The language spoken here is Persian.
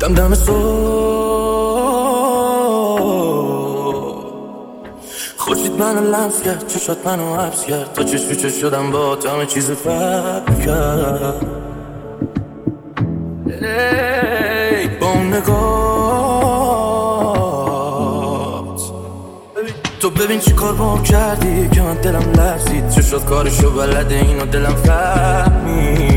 دم صبح خورشید منو لمس کرد، چشات منو حبس کرد، تا چشم چش شدم با تو همه چیز فرق کرد. با اون نگات تو ببین چی کار با کردی که من دلم لرزید. چشات کارشو بلده اینو دلم فهمید.